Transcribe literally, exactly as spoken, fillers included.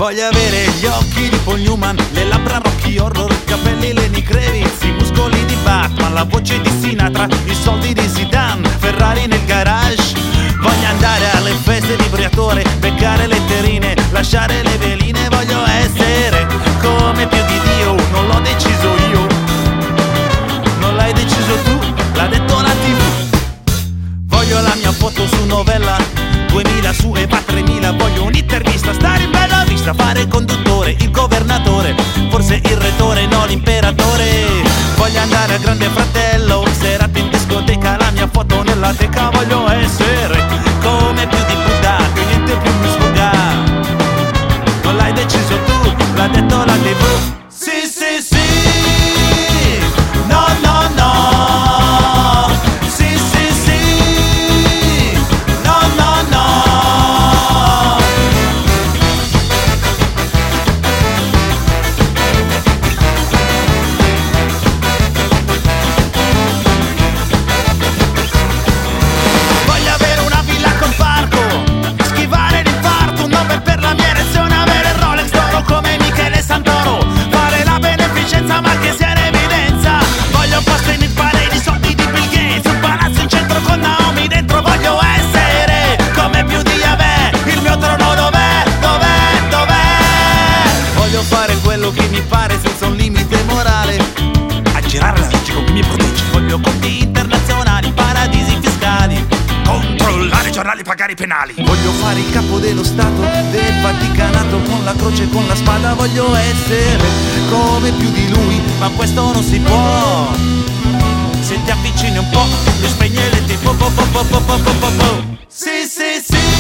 Voglio avere gli occhi di Paul Newman, le labbra Rocky Horror, i capelli Lenny Kravitz, i muscoli di Batman, la voce di Sinatra, i soldi di Zidane, Ferrari nel garage. Voglio andare alle feste di Briatore, beccare le terrine, lasciare le veline. Voglio essere come più di Dio, non l'ho deciso io, non l'hai deciso tu, l'ha detto la tivù. Voglio la mia foto su Novella, duemila su Eva tremila. Voglio un'intervista, stare in bella vista, fare il conduttore, il governatore, forse il retore, no l'imperatore. Voglio andare al Grande Fratello, serate in discoteca, la mia foto nella teca. Voglio essere come più di Buddha, che niente più mi sfuga. Non l'hai deciso tu, l'ha detto la tivù. Sì, sì, sì, no, no, no. Sì, sì, sì, no, no, no. Voglio avere una villa col parco, schivare l'infarto, un Nobel per la mia erezione, avere il Rolex d'oro come Michele Santoro, fare la beneficenza ma che sia in evidenza. Voglio un posto in il pare di soldi di Bill Gates, un palazzo in centro con Naomi dentro. Voglio essere come più di Yahweh, il mio trono dov'è, dov'è, dov'è. Voglio fare quello che mi pare senza un limite morale, aggirare la legge con chi mi protegge. Voglio conti internazionali, paradisi fiscali, controllare i giornali, pagare i penali. Voglio fare il capo dello Stato del Vaticanato, con la croce e con la spada. Voglio essere come più di lui, ma questo non si può. Se ti avvicini un po', lui spegne le tipo po po po po po po po. Sì, sì, sì.